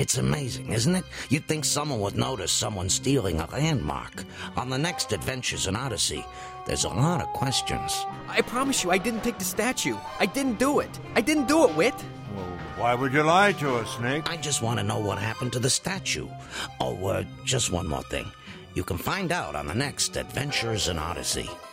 It's amazing, isn't it? You'd think someone would notice someone stealing a landmark. On the next Adventures in Odyssey, there's a lot of questions. I promise you I didn't take the statue. I didn't do it. I didn't do it, Wit. Well, why would you lie to us, Snake? I just want to know what happened to the statue. Oh, just one more thing. You can find out on the next Adventures in Odyssey.